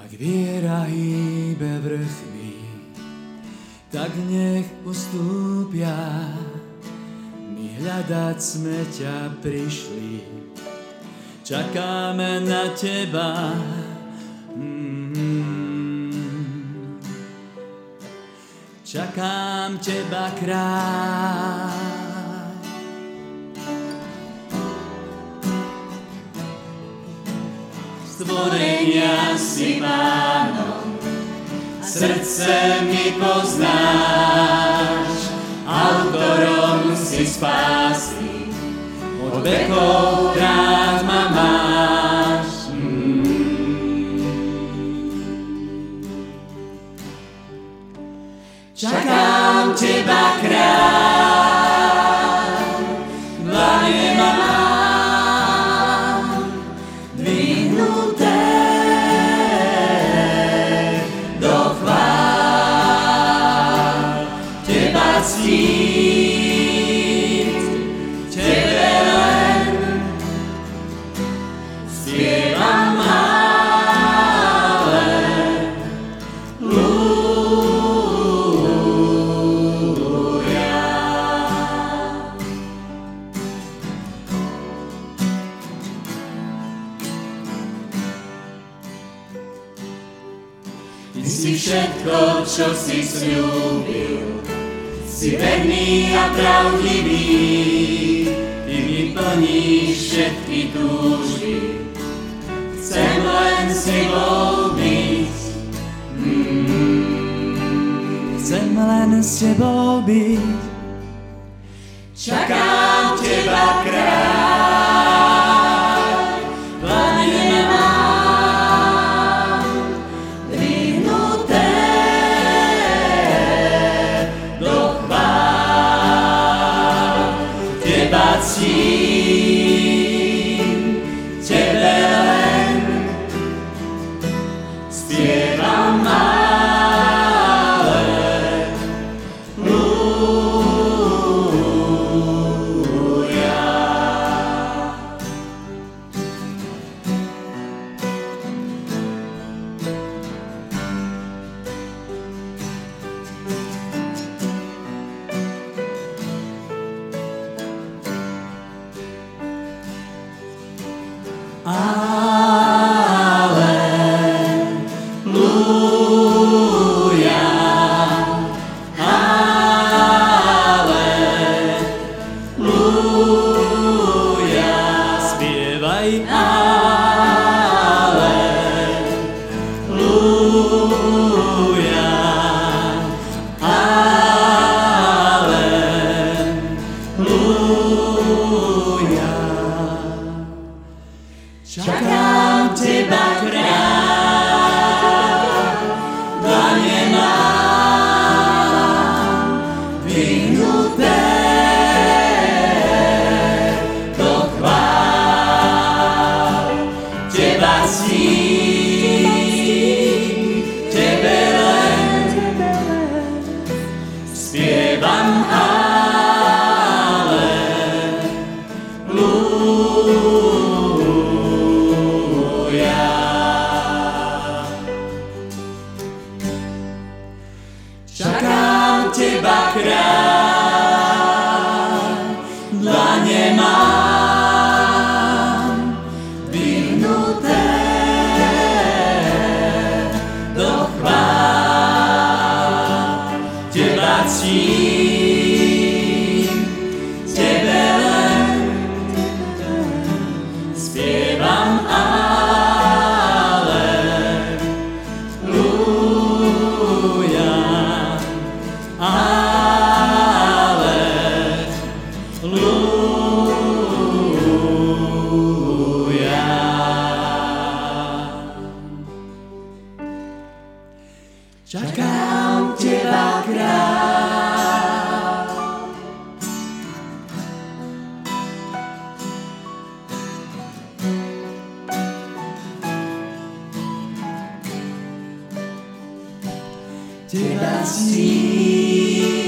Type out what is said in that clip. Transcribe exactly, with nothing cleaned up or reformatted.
Ak viera hýbe vrchmi, tak nech ustúpia. My hľadať sme ťa prišli, čakáme na teba. Mm-hmm. Čakám teba, kráľ. Stvorenia si pánom, srdce mi poznáš, autorom si spásy, od vekov rád ma máš. Mm. Čakám teba, kráľ, dlane mám dvihnuté do chvál. Teba ctít, tebe len spievam halleluja. Ty si všetko, čo si sľúbil, si verný a pravdivý, ty mi plníš všetky túžby, chcem len s tebou byť. Mm. Chcem len s tebou byť. Čakám teba, kráľ, dlane mám dvihnuté do chvál. Teba ctím, tebe len spievam halleluja. Halleluja, halleluja, spievaj halleluja, halleluja. Čakám teba, kráľ, dlane mám dvihnuté do chvál. Teba ctím, tebe len spievam halleluja. Čakám teba, kráľ, dlane mám dvihnuté do chvál. Teba ctím, tebe len spievam halleluja. Halleluja. Čakám teba, kráľ. Teba ctím,